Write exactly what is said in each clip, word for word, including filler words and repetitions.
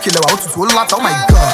killer, out to all lot. Oh my god.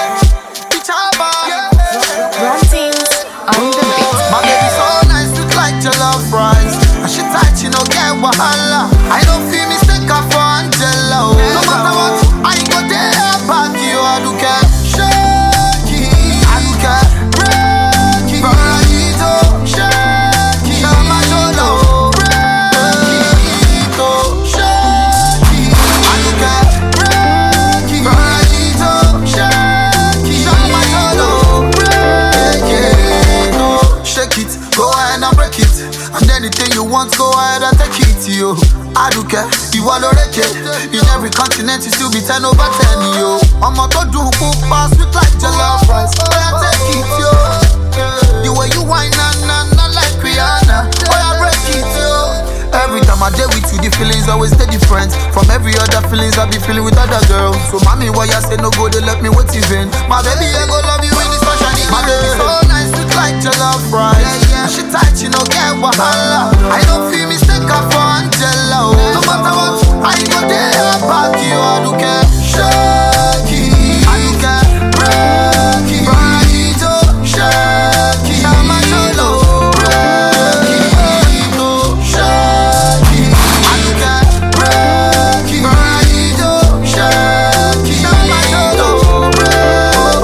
Rontings on the beat. My baby so nice, look like jollof rice. And she tight, you know, get wahala. I don't feel mistake for Angela. No matter what, I go there back you. I do care. Shake it, I do care. Break it, Barajito. Shake it, Shama Jolo. Break it, shake it, I do care. Break it, Barajito. Shake it, Shama Jolo. Break it, shake it, go ahead and break it. And anything you want, go ahead and take it, yo. I do care, you all already. In every continent, you still be ten over ten, yo. I'm a to do cook pass with like jollof rice. Oh, I take it, yo. The way you whine and and not like Rihanna. Oh, I break it, yo. Every time I deal with you, the feelings always stay different. From every other feelings I be feeling with other girls. So mommy, why you say no go, they let me wait even. My baby, I go love you in the sunshine. My baby so nice, look like jollof rice. Yeah, yeah. She tight, you know, get wahala. I don't feel mistake for Angela. No matter what, I go there back you. I do care. Shake it, I do care. Break it, Barajito. Shake it, Shama Jolo. Break it, shake it, I do care. Break it, Barajito. Shake it, Shama Jolo. Break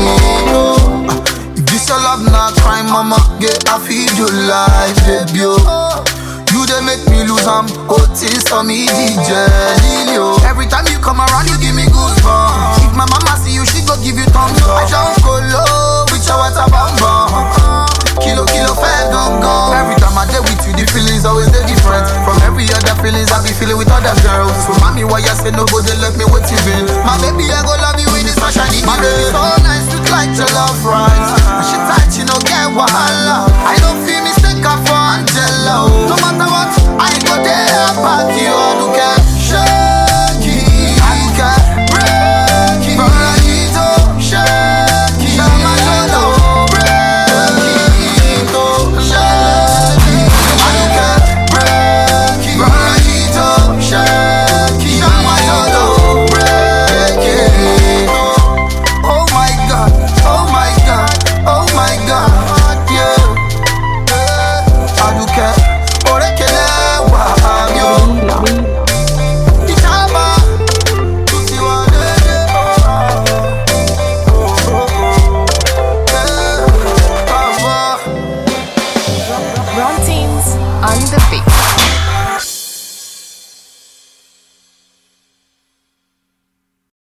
it. If this your love, not crime, mama, get I feed you life, baby. You they make me lose am, oh things for me D J Lilio. Every time you come around, you give me goosebumps. If my mama see you, she go give you thumbs up. I don't go low, with your water bam bam. Kilo kilo fair gun gun. Every time I deal with you, the feelings always they different. From every other feelings I be feeling with other girls. So mommy, why you say no go, they let me wait even. My baby, I go love you in the sunshine. My baby so nice, look like jollof rice. And she tight, you know, get wahala.